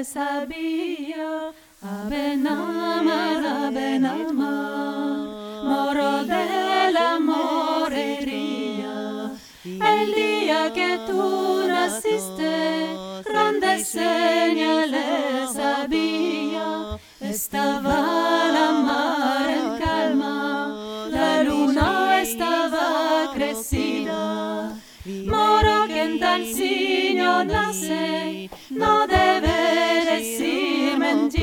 le sabía. Ave Nama, moro de la morería. El día que tú naciste, grandes señales había. Estaba la mar en calma, la luna estaba crecida. Moro que en tal signo nace, no debe decir mentira.